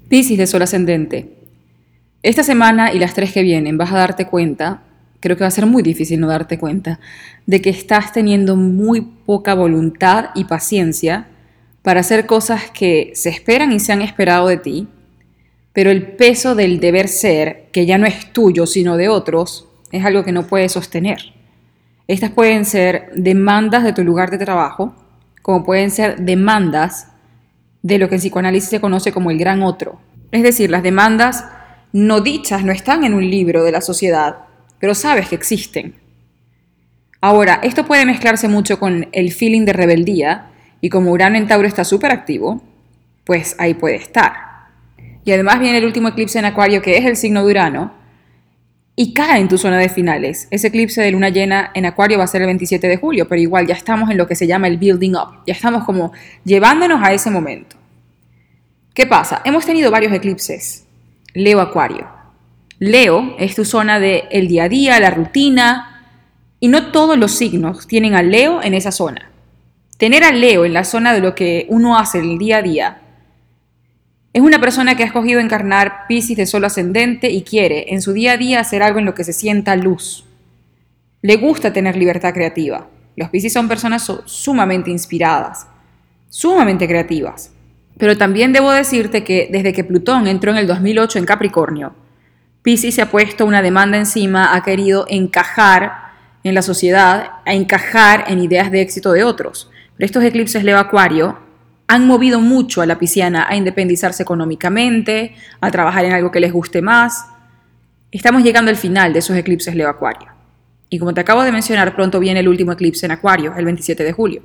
Piscis de Sol ascendente. Esta semana y las 3 que vienen vas a darte cuenta, creo que va a ser muy difícil no darte cuenta, de que estás teniendo muy poca voluntad y paciencia para hacer cosas que se esperan y se han esperado de ti, pero el peso del deber ser, que ya no es tuyo sino de otros, es algo que no puedes sostener. Estas pueden ser demandas de tu lugar de trabajo, como pueden ser demandas de lo que en psicoanálisis se conoce como el gran otro. Es decir, las demandas no dichas no están en un libro de la sociedad, pero sabes que existen. Ahora, esto puede mezclarse mucho con el feeling de rebeldía, y como Urano en Tauro está súper activo, pues ahí puede estar. Y además viene el último eclipse en Acuario, que es el signo de Urano, y cae en tu zona de finales. Ese eclipse de luna llena en Acuario va a ser el 27 de julio, pero igual ya estamos en lo que se llama el building up. Ya estamos como llevándonos a ese momento. ¿Qué pasa? Hemos tenido varios eclipses. Leo Acuario. Leo es tu zona del día a día, la rutina, y no todos los signos tienen a Leo en esa zona. Tener a Leo en la zona de lo que uno hace el día a día es una persona que ha escogido encarnar Piscis de Sol ascendente y quiere en su día a día hacer algo en lo que se sienta luz. Le gusta tener libertad creativa. Los Piscis son personas sumamente inspiradas, sumamente creativas. Pero también debo decirte que desde que Plutón entró en el 2008 en Capricornio, Piscis se ha puesto una demanda encima, ha querido encajar en la sociedad, a encajar en ideas de éxito de otros. Pero estos eclipses Leo Acuario han movido mucho a la pisciana a independizarse económicamente, a trabajar en algo que les guste más. Estamos llegando al final de esos eclipses Leo Acuario. Y como te acabo de mencionar, pronto viene el último eclipse en Acuario, el 27 de julio.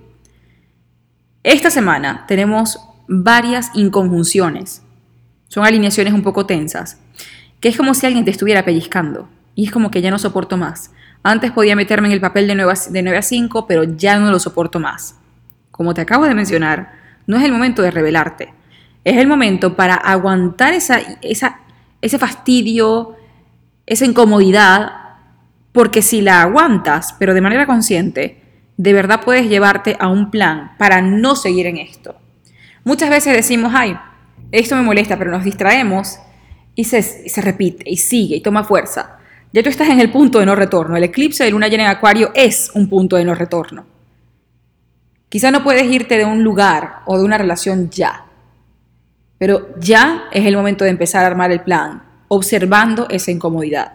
Esta semana tenemos varias inconjunciones. Son alineaciones un poco tensas, que es como si alguien te estuviera pellizcando. Y es como que ya no soporto más. Antes podía meterme en el papel de 9 a 5, pero ya no lo soporto más. Como te acabo de mencionar, no es el momento de rebelarte. Es el momento para aguantar ese fastidio, esa incomodidad, porque si la aguantas, pero de manera consciente, de verdad puedes llevarte a un plan para no seguir en esto. Muchas veces decimos, ay, esto me molesta, pero nos distraemos y se repite y sigue y toma fuerza. Ya tú estás en el punto de no retorno. El eclipse de luna llena en Acuario es un punto de no retorno. Quizá no puedes irte de un lugar o de una relación ya, pero ya es el momento de empezar a armar el plan, observando esa incomodidad.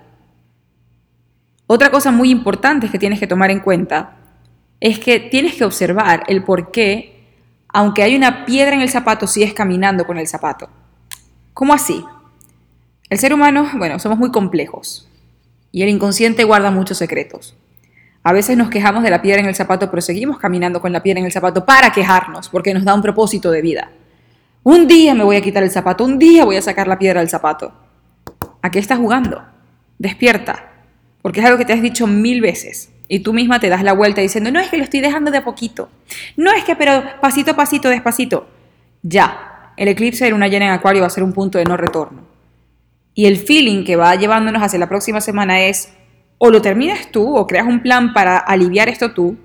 Otra cosa muy importante que tienes que tomar en cuenta es que tienes que observar el por qué, aunque hay una piedra en el zapato, sigues caminando con el zapato. ¿Cómo así? El ser humano, somos muy complejos y el inconsciente guarda muchos secretos. A veces nos quejamos de la piedra en el zapato, pero seguimos caminando con la piedra en el zapato para quejarnos, porque nos da un propósito de vida. Un día me voy a quitar el zapato, un día voy a sacar la piedra del zapato. ¿A qué estás jugando? Despierta, porque es algo que te has dicho 1000 veces. Y tú misma te das la vuelta diciendo, no es que lo estoy dejando de a poquito. No es que, pero pasito a pasito, despacito. Ya, el eclipse de luna llena en Acuario va a ser un punto de no retorno. Y el feeling que va llevándonos hacia la próxima semana es, o lo terminas tú, o creas un plan para aliviar esto tú,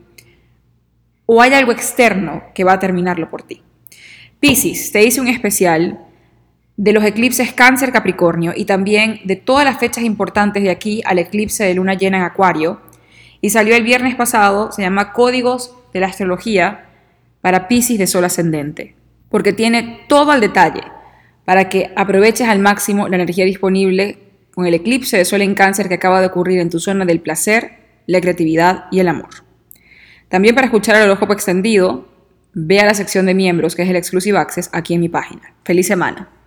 o hay algo externo que va a terminarlo por ti. Piscis, te hice un especial de los eclipses Cáncer, Capricornio y también de todas las fechas importantes de aquí al eclipse de luna llena en Acuario. Y salió el viernes pasado, se llama Códigos de la Astrología para Piscis de Sol ascendente, porque tiene todo al detalle para que aproveches al máximo la energía disponible con el eclipse de Sol en Cáncer que acaba de ocurrir en tu zona del placer, la creatividad y el amor. También para escuchar el horóscopo extendido, ve a la sección de miembros, que es el Exclusive Access, aquí en mi página. ¡Feliz semana!